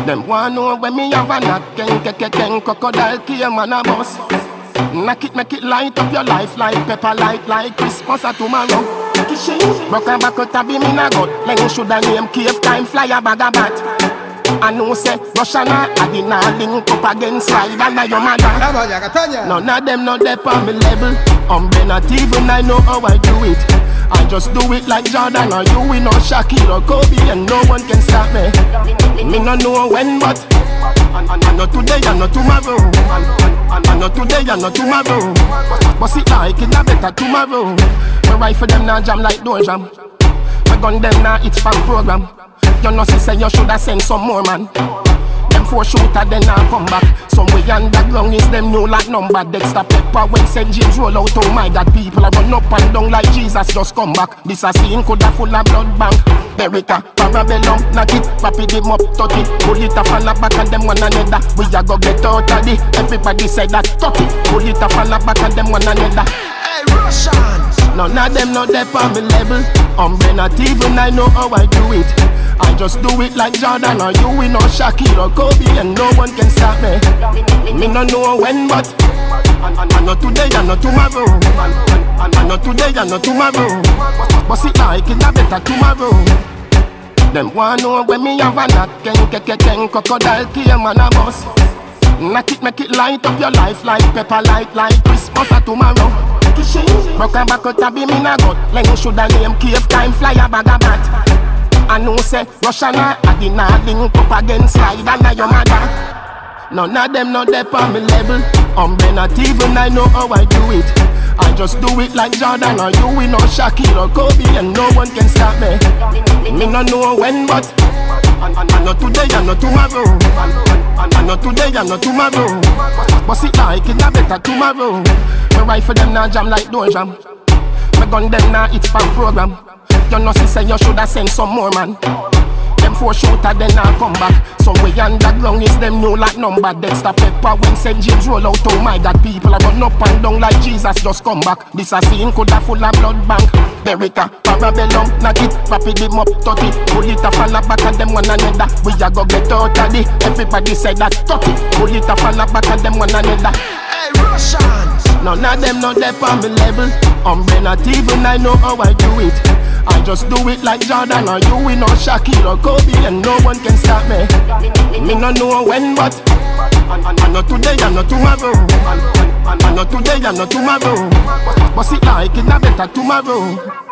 Them want know when me have a knock, ken, crocodile came and a bus. Knock it, make it light up your life like pepper light, like Christmas or tomorrow. Broke a back out a beam in a gut. Then shoulda name cave time, fly a bag of bat. I know say Russian I did not link up against slide and your mother. None of them not there on me level. Not even I know how I do it. I just do it like Jordan or you, we know Shaquille or Kobe, and no one can stop me. Me no know when, but I know today, I know tomorrow. I know today, I know tomorrow. But see like it a better tomorrow. My rifle them now jam like door jam. My gun them now it's fan program. You know say you shoulda send some more man. Them 4 shooter then now come back. Some way underground is them new like number. Dexter Pepper when St. James roll out. Oh my God, people are run up and down like Jesus just come back. This a scene coulda full of blood bank. Beretta, Parabellum, knock it, rapid them up, 30. Bullet a fall back and them one another. We a go get out of it. Everybody said that 30. Bullet a fall back and them one another. Hey Russians, none of them not there on me level. Not even I know how I do it. I just do it like Jordan or you, we know Shaquille or Kobe, and no one can stop me. Me no know when, but I know today, I know tomorrow. I know today, I know tomorrow. But see like it a better tomorrow. Them want know when me have a knock, ken, crocodile came and a bus. Knock it, make it light up your life like pepper light, like Christmas or tomorrow. Broke a back out a beam in a gut. Then shoulda name cave time, fly a bag of bat. I know say Russian I did not link up against slide and your mother. None of them not there on me level. Not even I know how I do it. I just do it like Jordan or you, we know Shaquille or Kobe, and no one can stop me. Me no know when, but I know today, I know tomorrow. I know today, I know tomorrow. But see like it a better tomorrow. My rifle them now jam like door jam. My gun them now it's fan program. You know say you shoulda send some more man. Them 4 shooter then now come back. Some way underground is them new like number. Dexter Pepper when St. James roll out. Oh my God, people are run up and down like Jesus just come back. This a scene coulda full of blood bank. Beretta, Parabellum, knock it, rapid them up, 30. Bullet a fall back and them one another. We a go get out of it. Everybody said that 30. Bullet a fall back and them one another. Hey Russians, none of them not there on me level. Not even I know how I do it. I just do it like Jordan or you, we know Shaquille or Kobe, and no one can stop me. Me no know when, but I know today, I know tomorrow. I know today, I know tomorrow. But see like it a better tomorrow.